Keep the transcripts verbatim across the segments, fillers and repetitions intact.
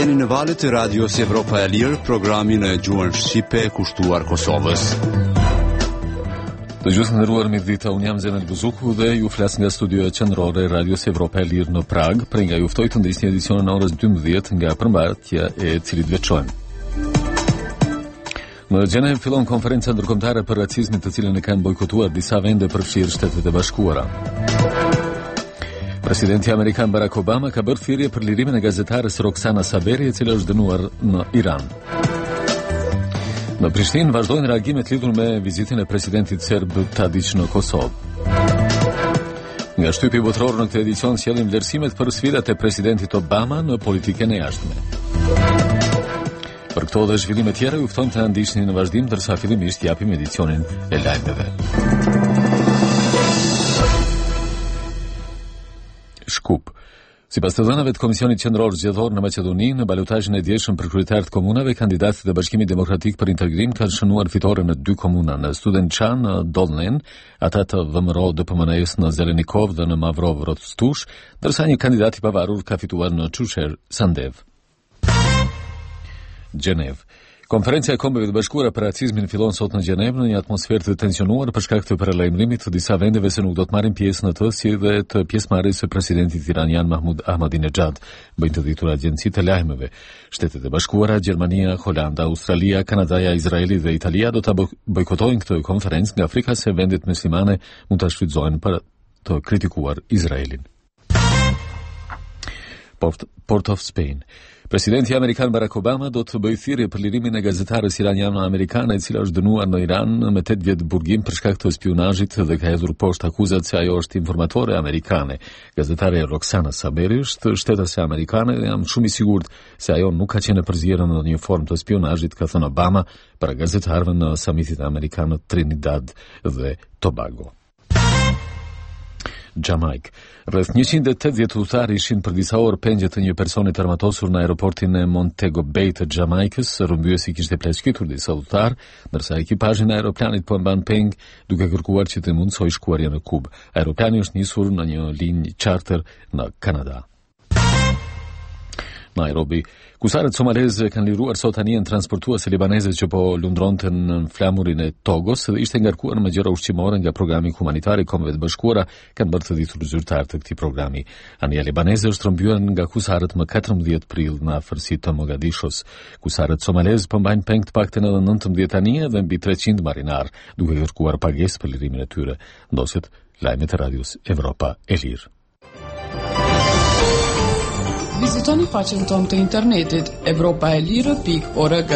Jeni në valët e radios Evropa e Lirë, programin e gjuhën shqipe kushtuar Kosovës. Të gjithë ndëruar mirëdita, unë jam Zenet Buzuku dhe ju flas nga studioja qendrore e radios Evropa e Lirë në Prag, për nga juftoj të ndisni edicionin orës dymbëdhjetë nga përmbajtja e cilit veçojmë. Në Gjenev fillon konferenca ndërkombëtare për racizmin, të cilën e kanë bojkotuar disa vende përfshirë Shtetet e Bashkuara. Presidenti amerikan Barack Obama ka bërë thirrje për lirimin e gazetares Roxana Saberi, e cila është dënuar në Iran. Në Prishtinë vazhdojnë reagimet lidhur me vizitën e presidentit serb Tadić në Kosovë. Nga shtypi botror në këtë edicion sjellim vlerësimet për sfidat e presidentit Obama në politikën e jashtme. Për këto dhe zhvillime tjera ju ftojmë të na ndiqni në vazhdim, ndërsa fillimisht japim edicionin e lajmeve. Shkup. Sipas të dhënave të Komisionit Qendror Zgjedhor në Maqedoni, në balotazhin e dielshëm për kryetar të komunave, kandidatët e Bashkimit Demokratik për Integrim kanë shënuar fitore në dy komuna, në Studençan, në Dolnen, ata të V M R O D P M N-s në Zelenikov dhe në Mavrov Rostush, ndërsa një kandidat i pavarur ka fituar në Çusher Sandev. Gjenev. Konferenca e Kombeve të Bashkuara për racizmin fillon sot në Gjenev në një atmosferë të tensionuar për shkak të paralajmërimit të disa vendeve se nuk do të marrin pjesë në të, si dhe të pjesëmarrjes së presidentit iranian Mahmoud Ahmadinejad, bëjnë të ditur agjencitë e lajmeve. Shtetet e Bashkuara, Gjermania, Holanda, Australia, Kanadaja, Izraeli dhe Italia do ta bojkotojnë këtë konferencë nga frika se vendet muslimane mund ta shfrytëzojnë për të kritikuar Izraelin. Port, Port of Spain. Presidenti amerikan Barack Obama do të bëjë thirrje për lirimin e gazetares iraniano-amerikane, e cila është dënuar në Iran me tetë vjet burgim për shkak të spionazhit dhe ka hedhur poshtë akuzat se ajo është informatore amerikane. Gazetare Roxana Saberi është shtetëse amerikane dhe jam shumë i sigurt se ajo nuk ka qenë e përzierur në një formë të spionazhit, ka thënë Obama para gazetarëve në samitin amerikan në Trinidad dhe Tobago. Jamaik. Rreth njëqind e tetëdhjetë udhëtar ishin për disa orë pengje të një personi të armatosur në aeroportin e Montego Bay të Jamaikës. Rrëmbyesi kishte plagështitur disa udhëtar, ndërsa ekipazhi i aeroplanit po mban peng duke kërkuar që të mundsojë shkuarja në Kubë. Aeroplani është nisur në një linjë charter në Kanada. Nairobi. Kusarët somaleze kanë liruar sot anijen transportuese libaneze që po lundronte në flamurin e Togos dhe ishte ngarkuar me gjëra ushqimore nga programi humanitar i Kombeve të Bashkuara, kanë bërë të ditur zyrtarët të këtij programi. Anija libaneze është rrëmbyer nga kusarët më katërmbëdhjetë prill në afërsi të Mogadishos. Kusarët somalez po mbajnë peng të paktën edhe nëntëmbëdhjetë anije dhe mbi treqind marinar, duke kërkuar pagesë për lirimin e tyre. Ndoset lajmet e radios Evropa e Lirë. Vizitoni faqen tonë të internetit evropa e lirë pikë org.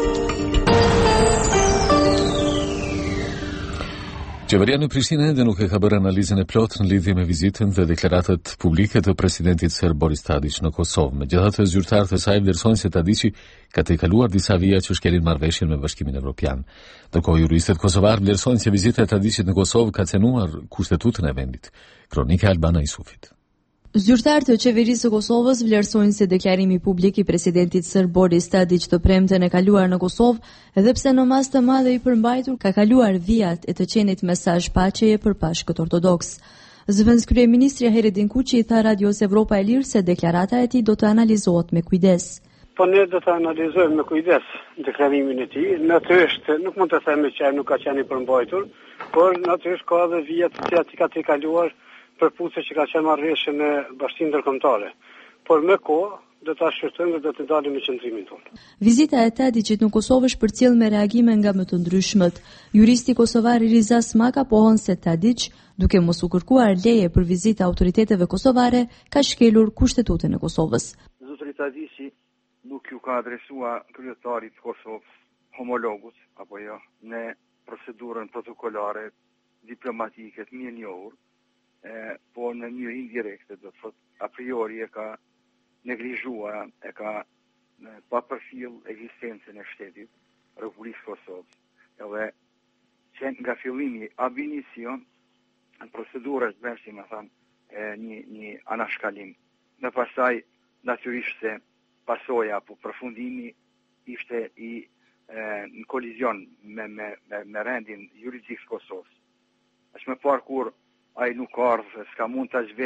Qeveria në Prishtinë ende nuk e ka bërë analizën e plotë në lidhje me vizitën dhe deklaratat publike të presidentit serb Boris Tadić në Kosovë. Megjithatë, zyrtarët e saj vlerësojnë se Tadići ka tejkaluar disa vija që shkelin marrëveshjen me Bashkimin Evropian. Ndërkohë, juristët kosovar vlerësojnë se vizita e Tadićit në Kosovë ka cenuar kushtetutën e vendit. Kronika Albana Isufit. Zyrtarët e qeverisë së Kosovës vlerësojnë se deklarimi publik i presidentit serb Boris Tadić të premten e kaluar në Kosovë, edhe pse në mas të madhe i përmbajtur ka kaluar vijat e të qenit mesazh paqeje për Bashkët Ortodoks. Zëvendës kryeministri Heredin Kuçi i tha radios Evropa e Lirë se deklarata e tij do të analizohet me kujdes. Po ne do të analizojmë me kujdes deklarimin e tij. Natyrisht nuk mund të themi që ai nuk ka qenë i përmbajtur, por natyrisht ka edhe vija të cilat i ka tejkaluar përputhje që ka qenë marrëveshje në Bashkinë Ndërkombëtare. Por me kohë do ta shqyrtojmë dhe do të dalim me qendrimin tonë. Vizita e Tadićit në Kosovë është përcjell me reagime nga më të ndryshmët. Juristi kosovar Riza Smaka pohon se Tadić, duke mos u kërkuar leje për vizitë autoriteteve kosovare, ka shkelur kushtetutën e Kosovës. Zotëri Tadići nuk ju ka adresuar kryetarit të Kosovës, homologut apo jo, në procedurën protokollare diplomatike të mirë njohur. Eh, po në një indirekte, do të thotë a priori e ka neglizhuar, e ka pa përfill ekzistencën e shtetit Republikës Kosovës. Edhe që nga fillimi ab initio në procedurës bërë, si më thamë, një, një anashkalim. Në pasaj, natyrisht se pasoja apo përfundimi ishte i e, në kolizion me, me, me, me rendin juridikës Kosovës. Është me parë kur ai nuk ardhë, s'ka mund të zhvesh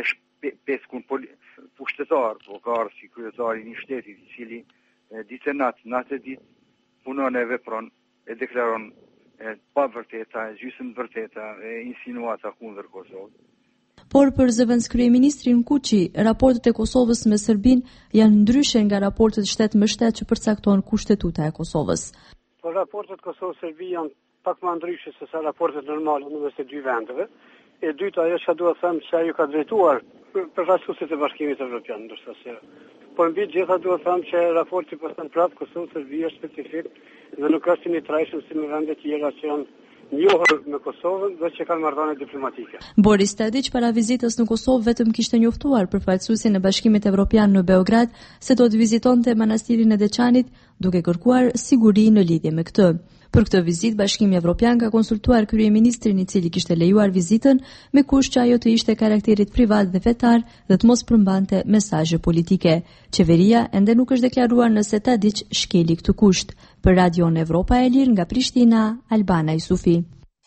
peskun pushtetar, po ka arë si kryetari një shtetit i cili ditë e natë, natë e ditë punon e vepron e deklaron e pa vërteta, e gjysmë vërteta, e insinuata kundër Kosovës. Por për zëvendës kryeministrin Kuçi, raportet e Kosovës me Serbinë janë ndryshe nga raportet shtet më shtet që përcakton kushtetuta e Kosovës. Po raportet Kosovë-Serbi janë pak më ndryshe se sa raportet normale në mes të dy vendeve. E dyta ajo që duhet të them që ajo ka drejtuar përfaqësuesit e Bashkimit Evropian, ndërsa se por mbi gjitha duhet të them që raporti përshtat prapë Kosovë-Serbi është specifik dhe nuk është i trajshëm si në vende tjera që janë njohur me Kosovën dhe që kanë marrëdhënie diplomatike. Boris Tadić para vizitës në Kosovë vetëm kishte njoftuar përfaqësuesin e Bashkimit Evropian në Beograd se do të vizitonte manastirin e Deçanit duke kërkuar siguri në lidhje me këtë. Për këtë vizitë Bashkimi Evropian ka konsultuar kryeministrin i cili kishte lejuar vizitën me kusht që ajo të ishte karakterit privat dhe vetar dhe të mos përmbante mesazhe politike. Qeveria ende nuk është deklaruar nëse Tadić shkeli këtë kusht. Për Radion Evropa e Lirë nga Prishtina, Albana Yusufi.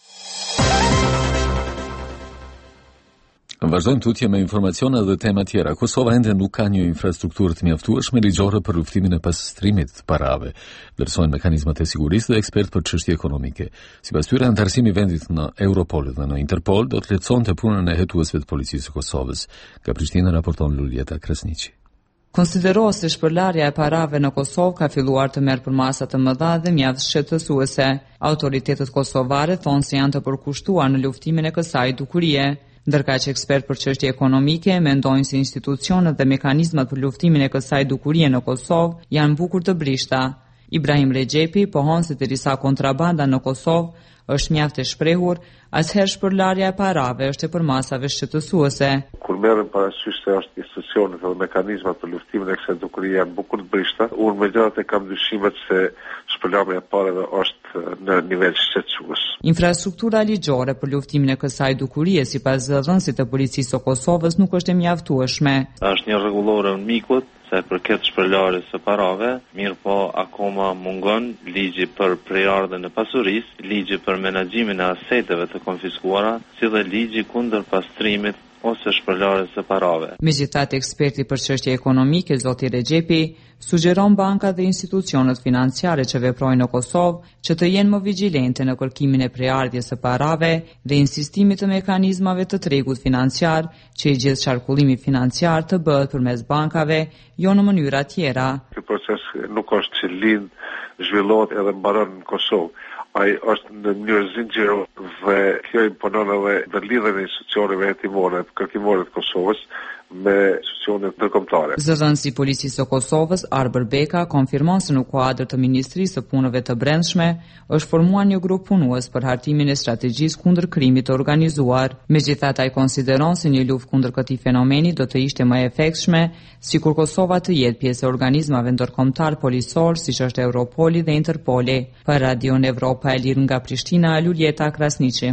Vazhdojmë tutje me informacione dhe tema tjera. Kosova ende nuk ka një infrastrukturë të mjaftueshme ligjore për luftimin e pastrimit të parave, vlerësojnë mekanizmat e sigurisë dhe ekspert për çështje ekonomike. Sipas tyre, antarësimi i vendit në Europol dhe në Interpol do të lehtësonte punën e hetuesve të policisë së Kosovës. Nga Prishtina raporton Luljeta Krasniqi. Konsiderohet se shpërlarja e parave në Kosovë ka filluar të merr përmasa të mëdha dhe mjaft shqetësuese. Autoritetet kosovare thonë se janë të përkushtuar në luftimin e kësaj dukurie. Ndërka që ekspert për çështje ekonomike mendojnë se institucionet dhe mekanizmat për luftimin e kësaj dukurie në Kosovë janë bukur të brishta. Ibrahim Rexhepi pohon se derisa kontrabanda në Kosovë është mjaft e shprehur, asherë shpërlarja e parave është e përmasave shqetësuese. Kur merrem parasysh se është institucionet dhe mekanizmat për luftimin e kësaj dukurie janë bukur të brishta, unë megjithatë kam dyshimet se shpërlarja e parave është në nivel shqetësues. Infrastruktura ligjore për luftimin e kësaj dukurie sipas zëdhënësit të policisë së Kosovës nuk është e mjaftueshme. Është një rregullore në mikut se përket shpërlarjes së parave, mirë po akoma mungon ligji për prejardhjen e pasurisë, ligji për menaxhimin e aseteve të konfiskuara, si dhe ligji kundër pastrimit ose shpërlarjes së parave. Megjithatë, eksperti për çështje ekonomike zoti Rexhepi sugjeron bankat dhe institucionet financiare që veprojnë në Kosovë që të jenë më vigjilente në kërkimin e prejardhjes së parave dhe insistimit të mekanizmave të tregut financiar që i gjithë qarkullimi financiar të bëhet përmes bankave, jo në mënyra tjera. Ky proces nuk është që lind, zhvillohet edhe mbaron në Kosovë. Ai është në mënyrë zinxhirore dhe kjo imponon edhe në lidhjen e institucioneve hetimore, kërkimore të Kosovës me institucionet ndërkombëtare. Zëdhënësi i policisë së Kosovës, Arber Beka, konfirmon se në kuadër të Ministrisë së Punëve të Brendshme është formuar një grup punues për hartimin e strategjisë kundër krimit të organizuar. Megjithatë, ai konsideron se një luftë kundër këtij fenomeni do të ishte më e efektshme sikur Kosova të jetë pjesë e organizmave ndërkombëtar policor siç është Europoli dhe Interpoli. Për Radion Evropa e Lirë nga Prishtina, Luljeta Krasniqi.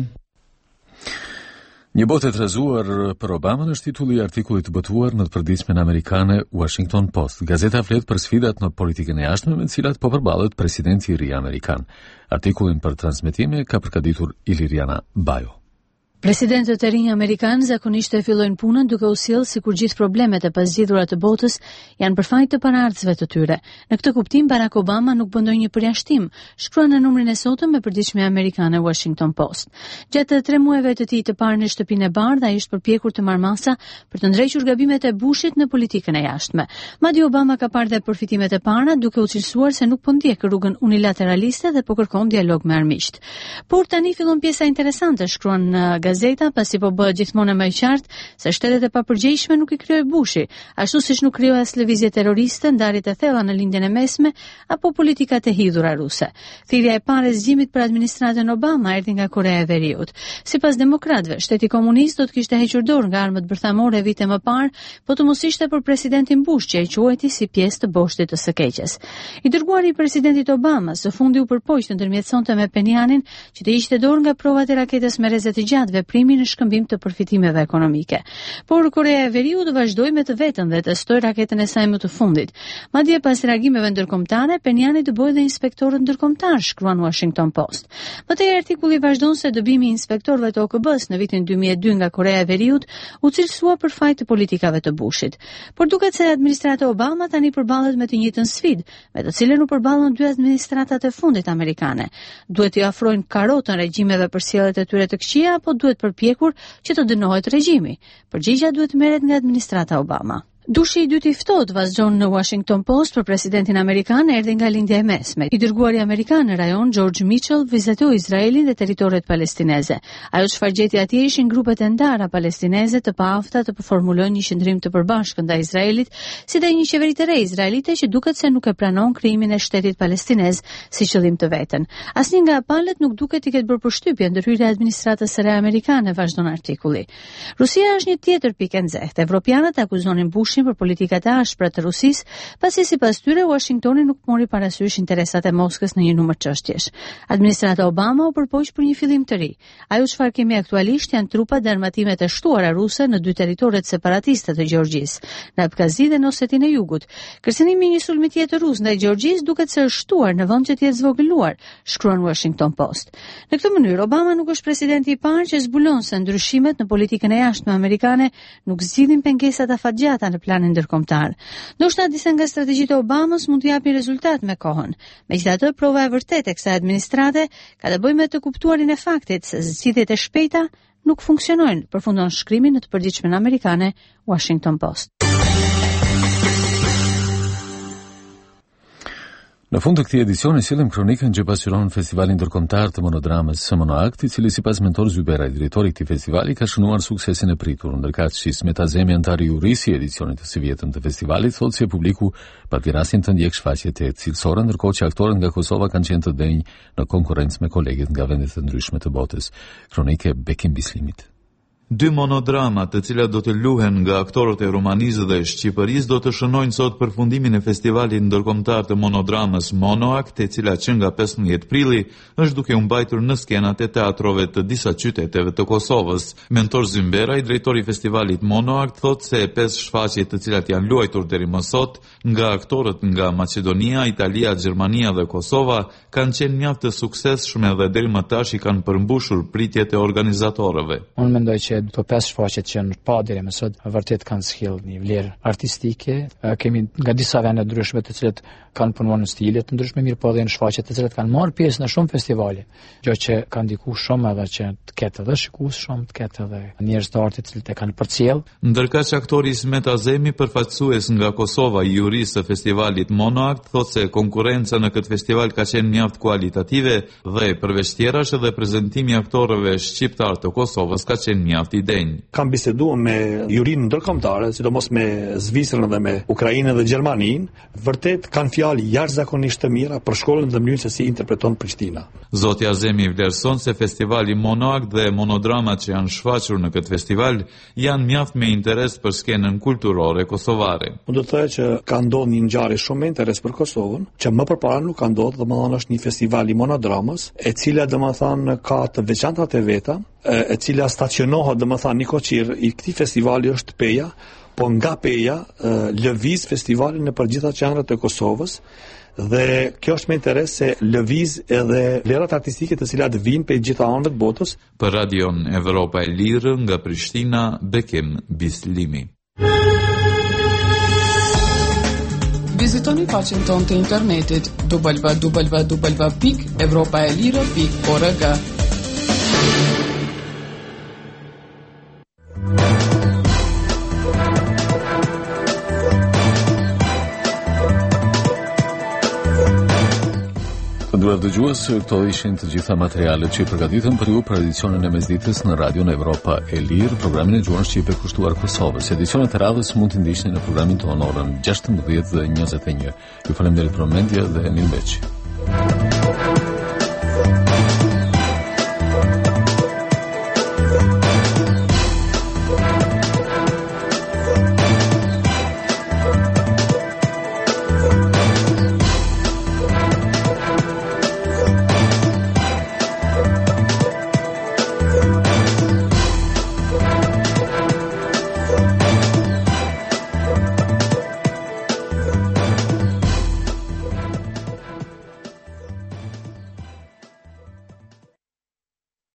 Një botë e trazuar për Obamën është titulli i artikullit të botuar në të përditshmen amerikane Washington Post. Gazeta flet për sfidat në politikën e jashtme me të cilat po përballet presidenti i ri amerikan. Artikullin për transmetime ka përgatitur Iliriana Bajo. Presidentët e rinj amerikanë zakonisht e fillojnë punën duke u sjellë sikur gjithë problemet e pazgjidhura të botës janë për fajt të paraardhësve të tyre. Në këtë kuptim, Barack Obama nuk bën ndonjë përjashtim, shkruan në numrin e sotëm me përditshme amerikane Washington Post. Gjatë tre muajve të tij të parë në shtëpinë e bardhë, ai është përpjekur të marrë masa për të ndrejtur gabimet e Bushit në politikën e jashtme. Madje Obama ka parë dhe përfitimet e para, duke u cilësuar se nuk po ndjek rrugën unilateraliste dhe po kërkon dialog me armiqt. Por tani fillon pjesa interesante, shkruan në gazeta, pasi po bëhet gjithmonë më e qartë se shtetet e papërgjegjshme nuk i krijoi Bushi, ashtu siç nuk krijoi as lëvizje terroriste, ndarjet e thella në lindjen e mesme apo politikat e hidhura ruse. Thirrja e parë e zgjimit për administratën Obama erdhi nga Korea e Veriut. Sipas demokratëve, shteti komunist do të kishte hequr dorë nga armët bërthamore vite më parë, po të mos ishte për presidentin Bush që e quajti si pjesë të boshtit të së keqes. I dërguari i presidentit Obama së fundi u përpoq të ndërmjetësonte me Penjanin që të hiqte dorë nga provat e raketës me rreze të gjatëve veprimi në shkëmbim të përfitimeve ekonomike. Por Korea e Veriut vazhdoi me të vetën dhe testoi raketën e saj më të fundit. Madje pas reagimeve ndërkombëtare, Penjani dëboi dhe inspektorët ndërkombëtar, shkruan Washington Post. Më tej artikulli vazhdon se dëbimi i inspektorëve të O K B-s në vitin dy mijë e dy nga Korea e Veriut u cilësua për fajt të politikave të Bushit. Por duket se administrata Obama tani përballet me të njëjtën sfidë, me të cilën u përballën dy administratat e fundit amerikane. Duhet t'i afrojnë karotën regjimeve për sjelljet e tyre të këqija apo duhet përpjekur që të dënohet regjimi? Përgjigjja duhet merret nga administrata Obama. Dushi i dytë i ftohtë vazhdon në Washington Post për presidentin amerikan erdhi nga lindja e mesme. I dërguari amerikan në rajon George Mitchell vizitoi Izraelin dhe territoret palestineze. Ajo çfarë gjeti atje ishin grupet e ndara palestineze të paafta të përformulojnë një qendrim të përbashkët ndaj Izraelit, si dhe një qeveri të re izraelite që duket se nuk e pranon krijimin e shtetit palestinez si qëllim të vetën. Asnjë nga palët nuk duket i ketë bërë përshtypje ndërhyrja e administratës së re amerikane, vazhdon artikulli. Rusia është një tjetër pikë e nxehtë. Evropianët akuzonin Bush për politikat e ashpra të Rusisë, pasi sipas tyre Washingtoni nuk mori parasysh interesat e Moskës në një numër çështjesh. Administrata Obama u përpoq për një fillim të ri. Ajo çfarë kemi aktualisht janë trupat dhe armatimet e shtuara ruse në dy territoret separatiste të Gjeorgjisë, në Abkazi dhe në Osetinë e Jugut. Kërcënimi i një sulmi tjetër rus ndaj Gjeorgjisë duket se është shtuar në vend që të jetë zvogëluar, shkruan Washington Post. Në këtë mënyrë Obama nuk është presidenti i parë që zbulon se ndryshimet në politikën e jashtme amerikane nuk zgjidhin pengesat afatgjata në planin ndërkombëtar. Ndoshta disa nga strategjitë e Obamës mund të japin rezultat me kohën. Megjithatë, prova e vërtetë e kësaj administrate ka të bëjë me të kuptuarin e faktit se zgjidhjet e shpejta nuk funksionojnë, përfundon shkrimi në të përgjithshmen amerikane Washington Post. Në fund të këtij edicioni sillim kronikën që pasqyron festivalin ndërkombëtar të monodramës Monoakt, i cili sipas Mentor Zybera, drejtori i këtij festivali, ka shënuar suksesin e pritur. Ndërkaq Smet Azemi, antari i jurisi i edicionit të së vjetëm të festivalit, thotë se publiku përpjerasin të ndjek shfaqjet e cilësore, ndërkohë që aktorët nga Kosova kanë qenë të denj në konkurrencë me kolegët nga vende të ndryshme të botës. Kronike Bekim Bislimit. Dy monodrama, të cilat do të luhen nga aktorët e Rumanisë dhe Shqipërisë, do të shënojnë sot përfundimin e festivalit ndërkombëtar të monodramës Monoakt, e cila që nga pesëmbëdhjetë prilli është duke u mbajtur në skenat e teatrove të disa qyteteve të Kosovës. Mentor Zymbera, i drejtori i festivalit Monoakt, thotë se pesë shfaqje të cilat janë luajtur deri më sot nga aktorët nga Maqedonia, Italia, Gjermania dhe Kosova kanë qenë mjaft të suksesshme dhe deri më tash i kanë përmbushur pritjet e organizatorëve. Unë mendoj që këto pesë shfaqje që janë pa deri më sot vërtet kanë sjellë një vlerë artistike. Kemi nga disa vende ndryshme të cilët kanë punuar në stile të ndryshme, mirë po edhe në shfaqje të cilat kanë marrë pjesë në shumë festivale, gjë që ka ndikuar shumë edhe që të ketë edhe shikues shumë, të ketë edhe njerëz të artit të cilët e kanë përcjell. Ndërkaq aktori Smet Azemi, përfaqësues nga Kosova i jurisë së festivalit Monoakt, thotë se konkurrenca në këtë festival ka qenë mjaft kualitative dhe përveç tjerash edhe prezantimi i aktorëve shqiptar të Kosovës ka qenë mjaft i denj. Kam biseduar me jurinë ndërkombëtare, sidomos me Zvicrën dhe me Ukrainën dhe Gjermaninë, vërtet kanë fjalë jashtëzakonisht të mira për shkollën dhe mënyrën se si interpreton Prishtina. Zoti Azemi vlerëson se festivali Monoakt dhe monodramat që janë shfaqur në këtë festival janë mjaft me interes për skenën kulturore kosovare. Unë do të thojë që ka ndodhur një ngjarje shumë me interes për Kosovën, që më përpara nuk ka ndodhur, domethënë është një festival i monodramës, e cila domethënë ka të veçantat e veta, e cila stacionohet domethënë një koqir i këtij festivali është Peja, po nga Peja lëviz festivali në përgjithëta qendrat e Kosovës. Dhe kjo është me interes se lëviz edhe vlerat artistike të cilat vijnë pe gjitha anëve të botës. Për Radion Evropa e Lirë nga Prishtina, Bekim Bislimi. Vizitoni faqen tonë të internetit w w w pikë evropa e lirë pikë org. Nderuar dëgjues, këto ishin të gjitha materialet që i përgatitëm për ju për edicionin e mesditës në Radion Evropa e Lirë, programin e gjuhën shqipe kushtuar Kosovës. Edicionet e radhës mund të ndiqni në programin tonë orën gjashtëmbëdhjetë dhe njëzet e një. Ju falenderoj për vëmendje dhe mirëmbëjtje.